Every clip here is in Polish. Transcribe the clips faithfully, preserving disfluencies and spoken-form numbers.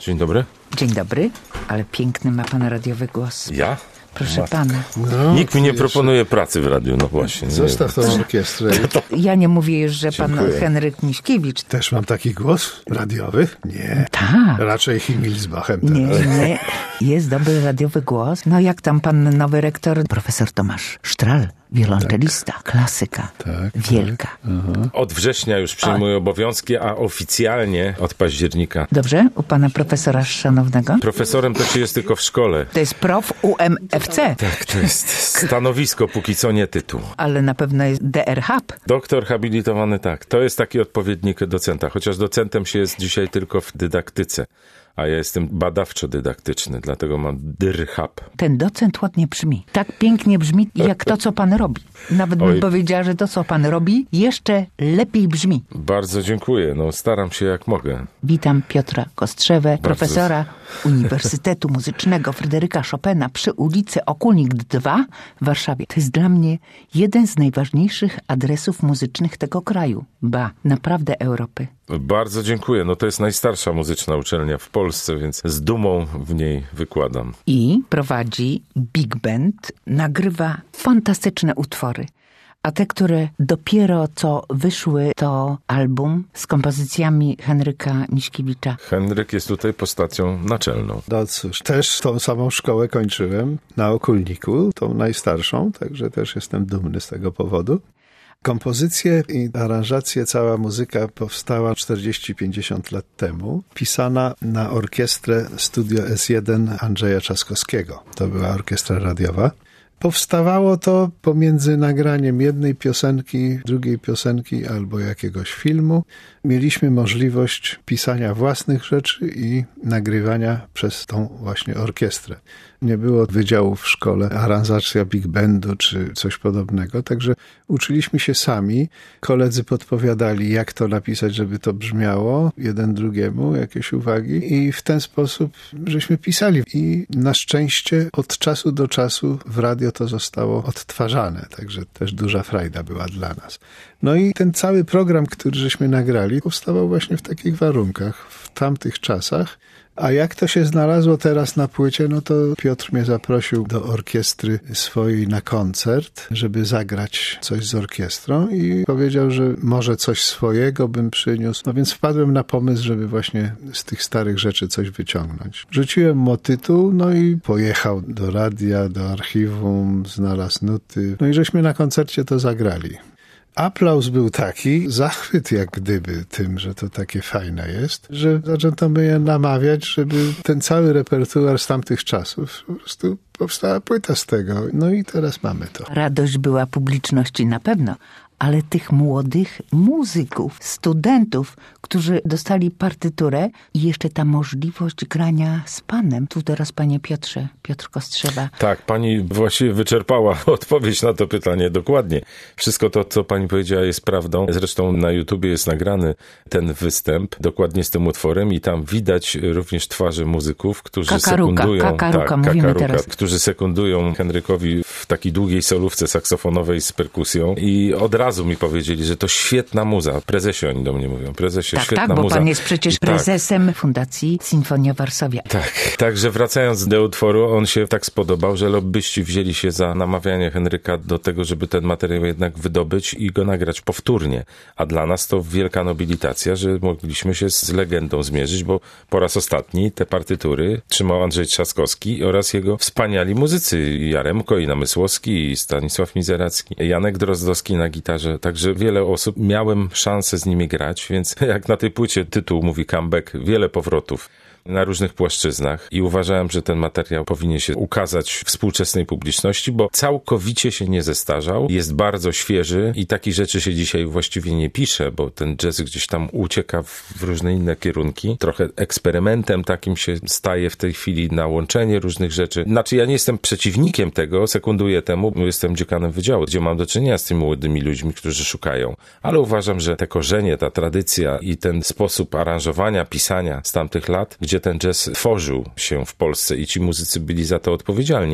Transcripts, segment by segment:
Dzień dobry. Dzień dobry, ale piękny ma pan radiowy głos. Ja? Proszę Matko. pana. No, Nikt mi nie proponuje pracy w radiu, no właśnie. Zostaw tą orkiestrę. Ja nie mówię już, że Dziękuję. pan Henryk Miśkiewicz. Też mam taki głos radiowy? Nie. Tak. Raczej Himmelsbachem Nie, teraz. nie. Jest dobry radiowy głos. No jak tam pan nowy rektor? Profesor Tomasz Sztral, wiolonczelista, tak. Klasyka, Tak, wielka. Tak. Od września już przejmuję obowiązki, a oficjalnie od października. Dobrze? U pana profesora szanownego? Profesorem to się jest tylko w szkole. To jest prof U M F C. Tak, to jest stanowisko, póki co nie tytuł. Ale na pewno jest D R H P. Doktor habilitowany, tak. To jest taki odpowiednik docenta, chociaż docentem się jest dzisiaj tylko w dydaktyce. A ja jestem badawczo-dydaktyczny, dlatego mam D R H P. Ten docent ładnie brzmi. Tak pięknie brzmi, jak to, co pan robi. Nawet bym Oj. powiedziała, że to, co pan robi, jeszcze lepiej brzmi. Bardzo dziękuję, no staram się jak mogę. Witam Piotra Kostrzewę, profesora Uniwersytetu Muzycznego Fryderyka Chopina przy ulicy Okulnik dwa w Warszawie. To jest dla mnie jeden z najważniejszych adresów muzycznych tego kraju. Ba, naprawdę Europy. Bardzo dziękuję, no to jest najstarsza muzyczna uczelnia w Polsce, więc z dumą w niej wykładam. I prowadzi big band, nagrywa fantastyczne utwory. A te, które dopiero co wyszły, to album z kompozycjami Henryka Miśkiewicza. Henryk jest tutaj postacią naczelną. No cóż, też tą samą szkołę kończyłem na Okulniku, tą najstarszą, także też jestem dumny z tego powodu. Kompozycje i aranżacje, cała muzyka powstała czterdzieści pięćdziesiąt lat temu, pisana na orkiestrę Studio S jeden Andrzeja Trzaskowskiego. To była orkiestra radiowa. Powstawało to pomiędzy nagraniem jednej piosenki, drugiej piosenki albo jakiegoś filmu. Mieliśmy możliwość pisania własnych rzeczy i nagrywania przez tą właśnie orkiestrę. Nie było wydziału w szkole aranżacja big bandu czy coś podobnego, także uczyliśmy się sami. Koledzy podpowiadali, jak to napisać, żeby to brzmiało, jeden drugiemu, jakieś uwagi i w ten sposób żeśmy pisali. I na szczęście od czasu do czasu w radio to zostało odtwarzane, także też duża frajda była dla nas. No i ten cały program, który żeśmy nagrali, powstawał właśnie w takich warunkach, w tamtych czasach. A jak to się znalazło teraz na płycie, no to Piotr mnie zaprosił do orkiestry swojej na koncert, żeby zagrać coś z orkiestrą i powiedział, że może coś swojego bym przyniósł. No więc wpadłem na pomysł, żeby właśnie z tych starych rzeczy coś wyciągnąć. Rzuciłem mu tytuł, no i pojechał do radia, do archiwum, znalazł nuty. No i żeśmy na koncercie to zagrali. Aplauz był taki, zachwyt jak gdyby tym, że to takie fajne jest, że zaczęto mnie namawiać, żeby ten cały repertuar z tamtych czasów, po prostu powstała płyta z tego. No i teraz mamy to. Radość była publiczności na pewno, ale tych młodych muzyków, studentów, którzy dostali partyturę i jeszcze ta możliwość grania z panem. Tu teraz, panie Piotrze, Piotr Kostrzewa. Tak, pani właściwie wyczerpała odpowiedź na to pytanie dokładnie. Wszystko to, co pani powiedziała, jest prawdą. Zresztą na YouTubie jest nagrany ten występ dokładnie z tym utworem i tam widać również twarze muzyków, którzy Kakaruka, sekundują... kakaruka, tak, mówimy kakaruka, teraz. Którzy sekundują Henrykowi w takiej długiej solówce saksofonowej z perkusją i od razu mi powiedzieli, że to świetna muza. Prezesie oni do mnie mówią. Prezesie, Tak, świetna tak, bo muza. pan jest przecież I tak. prezesem Fundacji Sinfonia Warszawia. Tak, także wracając do utworu, on się tak spodobał, że lobbyści wzięli się za namawianie Henryka do tego, żeby ten materiał jednak wydobyć i go nagrać powtórnie. A dla nas to wielka nobilitacja, że mogliśmy się z legendą zmierzyć, bo po raz ostatni te partytury trzymał Andrzej Trzaskowski oraz jego wspaniali muzycy Jaremko i Namysłowski i Stanisław Mizeracki, Janek Drozdowski na gitarze. Także wiele osób miałem szansę z nimi grać, więc jak na tej płycie tytuł mówi comeback, wiele powrotów na różnych płaszczyznach i uważałem, że ten materiał powinien się ukazać współczesnej publiczności, bo całkowicie się nie zestarzał, jest bardzo świeży i takich rzeczy się dzisiaj właściwie nie pisze, bo ten jazz gdzieś tam ucieka w różne inne kierunki. Trochę eksperymentem takim się staje w tej chwili na łączenie różnych rzeczy. Znaczy ja nie jestem przeciwnikiem tego, sekunduję temu, bo jestem dziekanem wydziału, gdzie mam do czynienia z tymi młodymi ludźmi, którzy szukają, ale uważam, że te korzenie, ta tradycja i ten sposób aranżowania, pisania z tamtych lat, gdzie ten jazz tworzył się w Polsce i ci muzycy byli za to odpowiedzialni,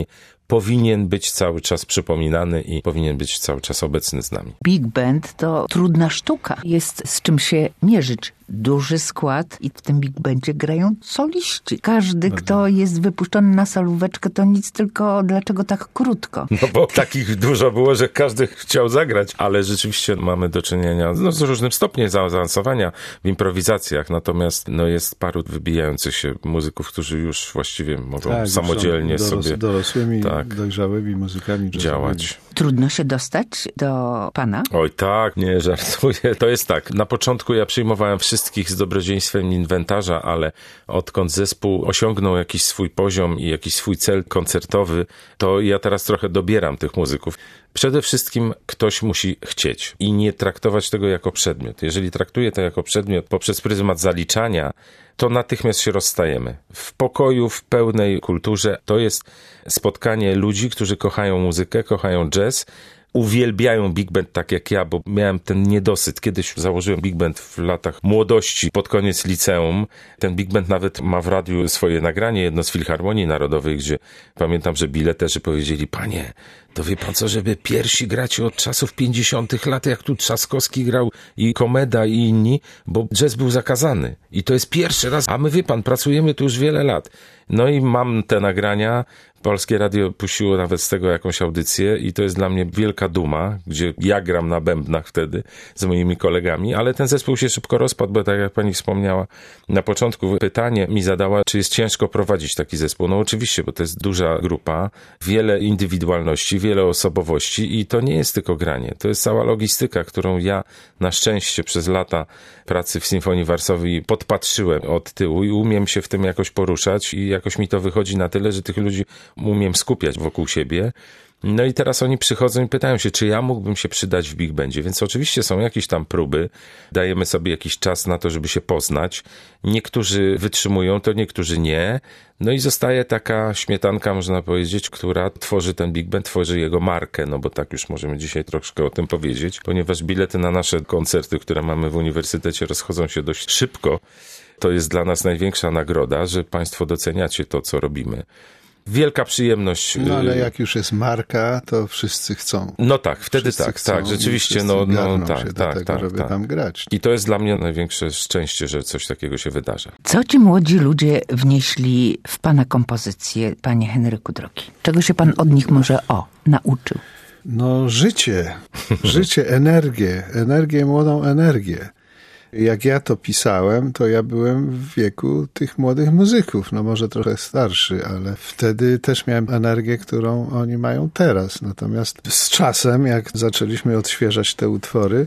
powinien być cały czas przypominany i powinien być cały czas obecny z nami. Big band to trudna sztuka. Jest z czym się mierzyć. Duży skład i w tym big bandzie grają soliści. Każdy, Bardzo. Kto jest wypuszczony na solóweczkę, to nic, tylko dlaczego tak krótko? No bo takich dużo było, że każdy chciał zagrać, ale rzeczywiście mamy do czynienia no, z różnym stopniem zaawansowania w improwizacjach, natomiast no, jest paru wybijających się muzyków, którzy już właściwie mogą tak, samodzielnie doros, sobie dorosłymi, tak, dojrzałymi muzykami działać. Trudno się dostać do pana? Oj tak, nie żartuję. To jest tak, na początku ja przyjmowałem wszystkich z dobrodziejstwem inwentarza, ale odkąd zespół osiągnął jakiś swój poziom i jakiś swój cel koncertowy, to ja teraz trochę dobieram tych muzyków. Przede wszystkim ktoś musi chcieć i nie traktować tego jako przedmiot. Jeżeli traktuje to jako przedmiot poprzez pryzmat zaliczania, to natychmiast się rozstajemy. W pokoju, w pełnej kulturze to jest spotkanie ludzi, którzy kochają muzykę, kochają jazz, uwielbiają big band tak jak ja, bo miałem ten niedosyt. Kiedyś założyłem big band w latach młodości, pod koniec liceum. Ten big band nawet ma w radiu swoje nagranie, jedno z Filharmonii Narodowej, gdzie pamiętam, że bileterzy powiedzieli: panie, to wie pan co, żeby piersi grać od czasów pięćdziesiątych lat, jak tu Trzaskowski grał i Komeda i inni, bo jazz był zakazany. I to jest pierwszy raz, a my wie pan, pracujemy tu już wiele lat. No i mam te nagrania. Polskie Radio puściło nawet z tego jakąś audycję i to jest dla mnie wielka duma, gdzie ja gram na bębnach wtedy z moimi kolegami, ale ten zespół się szybko rozpadł, bo tak jak pani wspomniała na początku, pytanie mi zadała, czy jest ciężko prowadzić taki zespół. No oczywiście, bo to jest duża grupa, wiele indywidualności, wiele osobowości i to nie jest tylko granie. To jest cała logistyka, którą ja na szczęście przez lata pracy w Sinfonii Varsovii podpatrzyłem od tyłu i umiem się w tym jakoś poruszać i jakoś mi to wychodzi na tyle, że tych ludzi umiem skupiać wokół siebie. No i teraz oni przychodzą i pytają się, czy ja mógłbym się przydać w big bandzie. Więc oczywiście są jakieś tam próby, dajemy sobie jakiś czas na to, żeby się poznać. Niektórzy wytrzymują to, niektórzy nie. No i zostaje taka śmietanka, można powiedzieć, która tworzy ten big band, tworzy jego markę, no bo tak już możemy dzisiaj troszkę o tym powiedzieć, ponieważ bilety na nasze koncerty, które mamy w uniwersytecie, rozchodzą się dość szybko. To jest dla nas największa nagroda, że państwo doceniacie to, co robimy. Wielka przyjemność. No ale jak już jest marka, to wszyscy chcą. No tak, wtedy wszyscy tak, chcą, tak, rzeczywiście, no, no tak, się tak, do tego, tak, żeby tak. tam grać. I to jest dla mnie największe szczęście, że coś takiego się wydarza. Co ci młodzi ludzie wnieśli w pana kompozycję, panie Henryku drogi? Czego się pan od nich może, o, nauczył? No życie, życie, energię, energię, młodą energię. Jak ja to pisałem, to ja byłem w wieku tych młodych muzyków, no może trochę starszy, ale wtedy też miałem energię, którą oni mają teraz. Natomiast z czasem, jak zaczęliśmy odświeżać te utwory,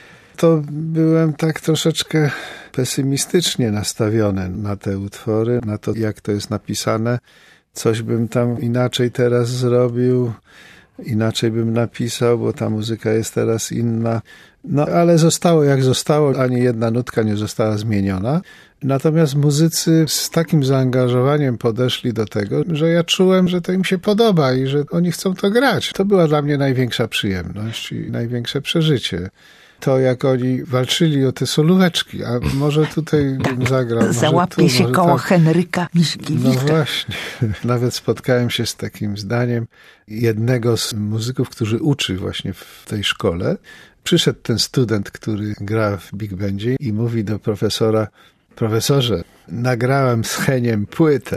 to byłem tak troszeczkę pesymistycznie nastawiony na te utwory, na to, jak to jest napisane. Coś bym tam inaczej teraz zrobił, inaczej bym napisał, bo ta muzyka jest teraz inna. No ale zostało jak zostało, ani jedna nutka nie została zmieniona. Natomiast muzycy z takim zaangażowaniem podeszli do tego, że ja czułem, że to im się podoba i że oni chcą to grać. To była dla mnie największa przyjemność i największe przeżycie. To jak oni walczyli o te solóweczki, a może tutaj bym zagrał. Załapie tu, się koło tak. Henryka Miśkiewicza. No właśnie. Nawet spotkałem się z takim zdaniem jednego z muzyków, który uczy właśnie w tej szkole. Przyszedł ten student, który gra w big bandzie i mówi do profesora: profesorze, nagrałem z Heniem płytę.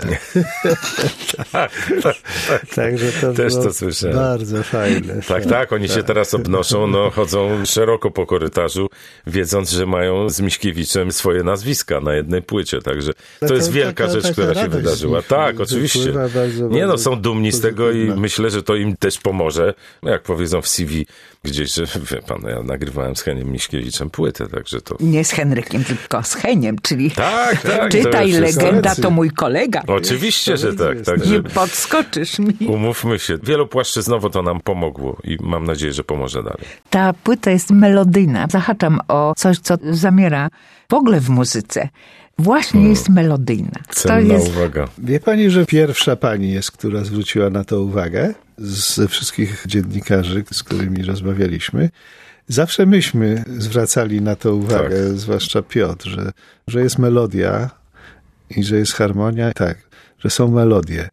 tak, tak, tak. Także to też było to słyszałem. Bardzo fajne. Tak, tak, tak, oni tak. się teraz obnoszą, no chodzą szeroko po korytarzu, wiedząc, że mają z Miśkiewiczem swoje nazwiska na jednej płycie, także to, to jest wielka taka, rzecz, taka która się wydarzyła. Nich, tak, oczywiście. Bardzo, nie no, są dumni z tego i myślę, że to im też pomoże, jak powiedzą w C V gdzieś, że wie pan, ja nagrywałem z Heniem Miśkiewiczem płytę, także to... Nie z Henrykiem, tylko z Heniem, czyli tak, tak, czytaj, legenda to mój kolega. Oczywiście, że tak. Także nie podskoczysz mi. Umówmy się, wielopłaszczyznowo to nam pomogło i mam nadzieję, że pomoże dalej. Ta płyta jest melodyjna. Zahaczam o coś, co zamiera w ogóle w muzyce. Właśnie hmm. jest melodyjna. Cenna jest... uwaga. Wie pani, że pierwsza pani jest, która zwróciła na to uwagę ze wszystkich dziennikarzy, z którymi rozmawialiśmy. Zawsze myśmy zwracali na to uwagę, tak. zwłaszcza Piotr, że, że jest melodia i że jest harmonia. Tak, że są melodie.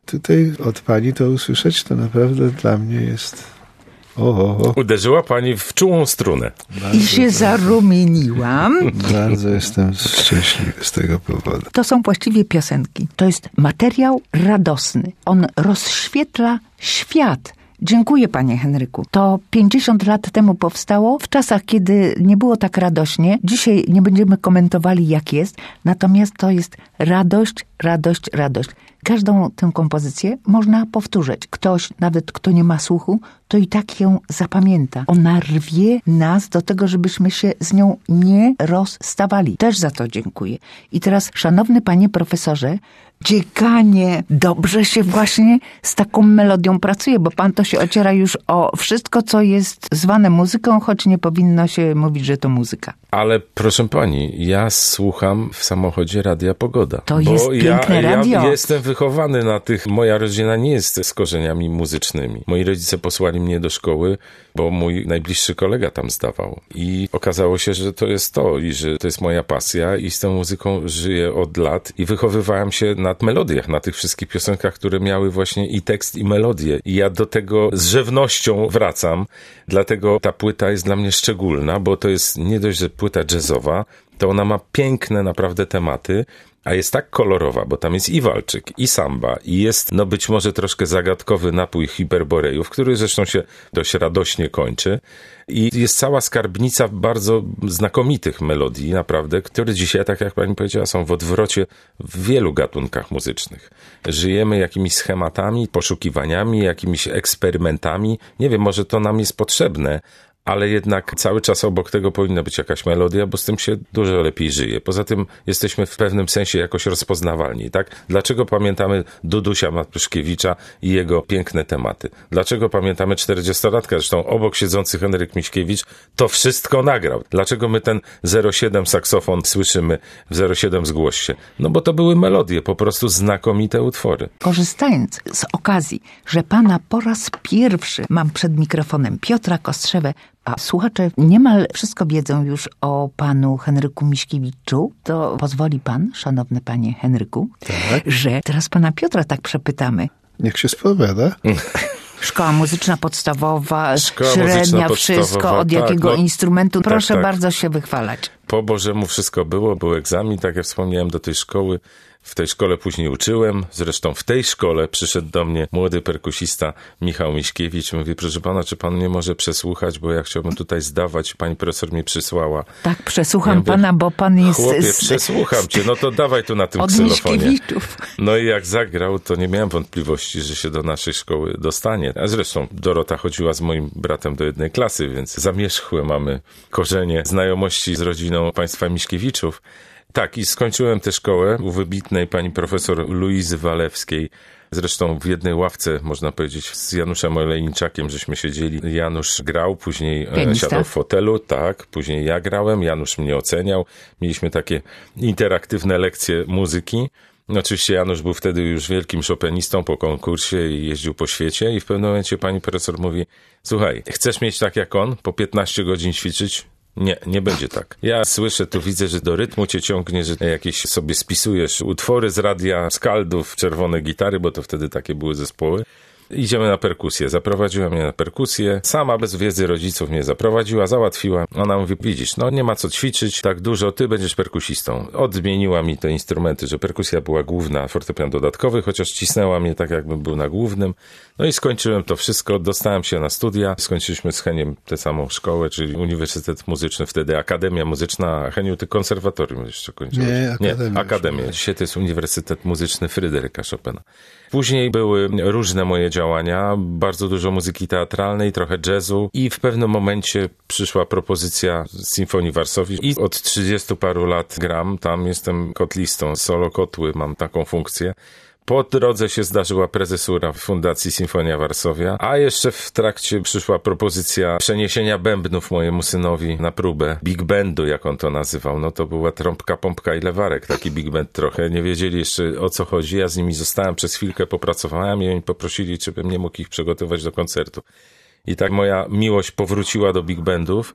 tutaj od pani to usłyszeć, to naprawdę dla mnie jest... O, o, o. Uderzyła pani w czułą strunę. Bardzo I się zarumieniłam. Bardzo jestem szczęśliwy z tego powodu. To są właściwie piosenki. To jest materiał radosny. On rozświetla świat. Dziękuję, panie Henryku. To pięćdziesiąt lat temu powstało, w czasach, kiedy nie było tak radośnie. Dzisiaj nie będziemy komentowali, jak jest, natomiast to jest radość, radość, radość. Każdą tę kompozycję można powtórzyć. Ktoś, nawet kto nie ma słuchu, to i tak ją zapamięta. Ona rwie nas do tego, żebyśmy się z nią nie rozstawali. Też za to dziękuję. I teraz, szanowny panie profesorze, dziekanie, dobrze się właśnie z taką melodią pracuje, bo pan to się ociera już o wszystko, co jest zwane muzyką, choć nie powinno się mówić, że to muzyka. Ale proszę pani, ja słucham w samochodzie Radia Pogoda. To jest bo piękne ja, radio. Ja jestem wychowany na tych, moja rodzina nie jest z korzeniami muzycznymi. Moi rodzice posłali mnie do szkoły, bo mój najbliższy kolega tam zdawał. I okazało się, że to jest to i że to jest moja pasja i z tą muzyką żyję od lat i wychowywałem się na melodiach, na tych wszystkich piosenkach, które miały właśnie i tekst, i melodię. I ja do tego z rzewnością wracam, dlatego ta płyta jest dla mnie szczególna, bo to jest nie dość, że płyta jazzowa, to ona ma piękne naprawdę tematy, a jest tak kolorowa, bo tam jest i walczyk, i samba, i jest, no być może troszkę zagadkowy napój hiperborejów, który zresztą się dość radośnie kończy. I jest cała skarbnica bardzo znakomitych melodii, naprawdę, które dzisiaj, tak jak pani powiedziała, są w odwrocie w wielu gatunkach muzycznych. Żyjemy jakimiś schematami, poszukiwaniami, jakimiś eksperymentami. Nie wiem, może to nam jest potrzebne, ale jednak cały czas obok tego powinna być jakaś melodia, bo z tym się dużo lepiej żyje. Poza tym jesteśmy w pewnym sensie jakoś rozpoznawalni, tak? Dlaczego pamiętamy Dudusia Matuszkiewicza i jego piękne tematy? Dlaczego pamiętamy czterdziestolatka? Zresztą obok siedzący Henryk Miśkiewicz to wszystko nagrał. Dlaczego my ten zero siedem saksofon słyszymy w zero siedem zgłoś się? No bo to były melodie, po prostu znakomite utwory. Korzystając z okazji, że pana po raz pierwszy mam przed mikrofonem Piotra Kostrzewę, a słuchacze niemal wszystko wiedzą już o panu Henryku Miśkiewiczu, to pozwoli pan, szanowny panie Henryku, tak, że teraz pana Piotra tak przepytamy. Niech się spowiada. Szkoła muzyczna podstawowa, Szkoła średnia, muzyczna wszystko, od tak, jakiego no, instrumentu. Proszę tak, tak. bardzo się wychwalać. Po Bożemu wszystko było, był egzamin, tak jak wspomniałem, do tej szkoły. W tej szkole później uczyłem, zresztą w tej szkole przyszedł do mnie młody perkusista Michał Miśkiewicz. Mówi, proszę pana, czy pan mnie może przesłuchać, bo ja chciałbym tutaj zdawać, pani profesor mnie przysłała. Tak, przesłucham ja mówię, pana, bo pan jest... Chłopie, z... przesłucham cię, no to dawaj tu na tym od ksylofonie. Miśkiewiczów. No i jak zagrał, to nie miałem wątpliwości, że się do naszej szkoły dostanie. A zresztą Dorota chodziła z moim bratem do jednej klasy, więc zamierzchłe mamy korzenie znajomości z rodziną państwa Miśkiewiczów. Tak, i skończyłem tę szkołę u wybitnej pani profesor Luizy Walewskiej. Zresztą w jednej ławce, można powiedzieć, z Januszem Olejniczakiem, żeśmy siedzieli. Janusz grał, później Pianista. siadał w fotelu, tak, później ja grałem, Janusz mnie oceniał. Mieliśmy takie interaktywne lekcje muzyki. Oczywiście Janusz był wtedy już wielkim chopinistą po konkursie i jeździł po świecie i w pewnym momencie pani profesor mówi, słuchaj, chcesz mieć tak jak on, po piętnaście godzin ćwiczyć? Nie, nie będzie tak. Ja słyszę, tu widzę, że do rytmu cię ciągnie, że jakieś sobie spisujesz utwory z radia, Skaldów, Czerwone Gitary, bo to wtedy takie były zespoły. Idziemy na perkusję. Zaprowadziła mnie na perkusję. Sama bez wiedzy rodziców mnie zaprowadziła, załatwiła. Ona mówi, widzisz, no nie ma co ćwiczyć tak dużo, ty będziesz perkusistą. Odmieniła mi te instrumenty, że perkusja była główna, fortepian dodatkowy, chociaż cisnęła mnie tak, jakbym był na głównym. No i skończyłem to wszystko, dostałem się na studia. Skończyliśmy z Heniem tę samą szkołę, czyli Uniwersytet Muzyczny, wtedy Akademia Muzyczna, a Heniu, ty konserwatorium jeszcze kończyłeś. Nie, Akademia. Nie, Akademia. Dzisiaj to jest Uniwersytet Muzyczny Fryderyka Chopina. Później były różne moje działania, bardzo dużo muzyki teatralnej, trochę jazzu i w pewnym momencie przyszła propozycja z Sinfonii Varsovii i od trzydziestu paru lat gram, tam jestem kotlistą, solo kotły, mam taką funkcję. Po drodze się zdarzyła prezesura Fundacji Sinfonia Varsovia, a jeszcze w trakcie przyszła propozycja przeniesienia bębnów mojemu synowi na próbę big bandu, jak on to nazywał. No to była trąbka, pompka i lewarek, taki big band trochę. Nie wiedzieli jeszcze o co chodzi. Ja z nimi zostałem przez chwilkę, popracowałem i oni poprosili, czy bym nie mógł ich przygotować do koncertu. I tak moja miłość powróciła do big bandów.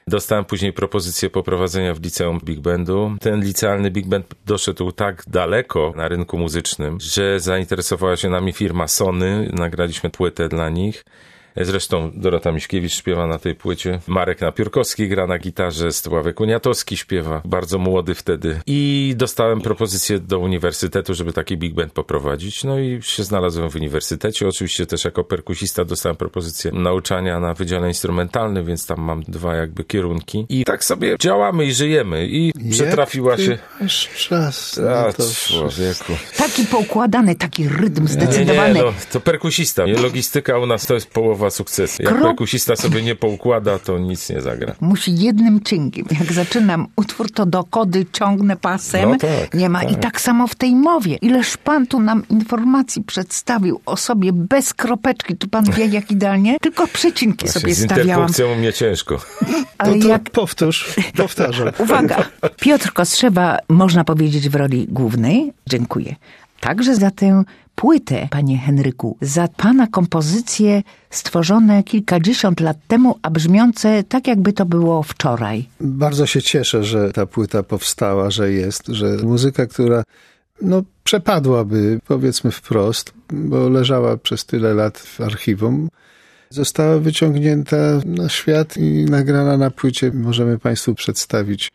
Dostałem później propozycję poprowadzenia w liceum big bandu. Ten licealny big band doszedł tak daleko na rynku muzycznym, że zainteresowała się nami firma Sony. Nagraliśmy płytę dla nich. Zresztą Dorota Miśkiewicz śpiewa na tej płycie. Marek Napiórkowski gra na gitarze, Sławek Uniatowski śpiewa, bardzo młody wtedy. I dostałem propozycję do uniwersytetu, żeby taki big band poprowadzić. No i się znalazłem w uniwersytecie. Oczywiście też jako perkusista dostałem propozycję nauczania na Wydziale Instrumentalnym, więc tam mam dwa jakby kierunki. I tak sobie działamy i żyjemy. I przetrafiła Jak ty się... masz czas A, na to człowieku. Taki poukładany, taki rytm zdecydowany. Nie, nie, no, to perkusista. Nie, logistyka u nas to jest połowa sukcesu. Jak Krok... perkusista sobie nie poukłada, to nic nie zagra. Musi jednym ciągiem. Jak zaczynam utwór, to do kody ciągnę pasem. No tak, nie ma. tak. I tak samo w tej mowie. Ileż pan tu nam informacji przedstawił o sobie bez kropeczki. Czy pan wie, jak idealnie? Tylko przecinki Właśnie sobie z stawiałam. interpunkcją u mnie ciężko. Ale To, to jak... powtórz, powtarzam. Uwaga, Piotr Kostrzewa, można powiedzieć, w roli głównej. Dziękuję. Także za tę płytę, panie Henryku, za pana kompozycje stworzone kilkadziesiąt lat temu, a brzmiące tak, jakby to było wczoraj. Bardzo się cieszę, że ta płyta powstała, że jest, że muzyka, która no, przepadłaby, powiedzmy wprost, bo leżała przez tyle lat w archiwum, została wyciągnięta na świat i nagrana na płycie. Możemy państwu przedstawić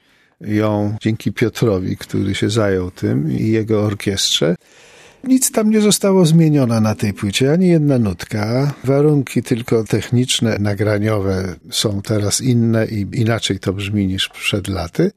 ją dzięki Piotrowi, który się zajął tym, i jego orkiestrze. Nic tam nie zostało zmienione na tej płycie, ani jedna nutka. Warunki tylko techniczne, nagraniowe są teraz inne i inaczej to brzmi niż przed laty,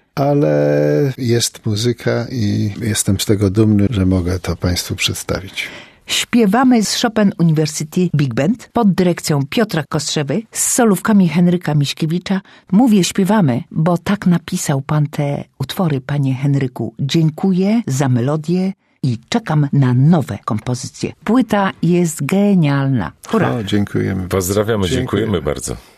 ale jest muzyka i jestem z tego dumny, że mogę to państwu przedstawić. Śpiewamy z Chopin University Big Band pod dyrekcją Piotra Kostrzewy z solówkami Henryka Miśkiewicza. Mówię śpiewamy, bo tak napisał pan te utwory, panie Henryku. Dziękuję za melodię i czekam na nowe kompozycje. Płyta jest genialna. Hurra! O, dziękujemy. Pozdrawiamy, Dziękujemy. dziękujemy bardzo.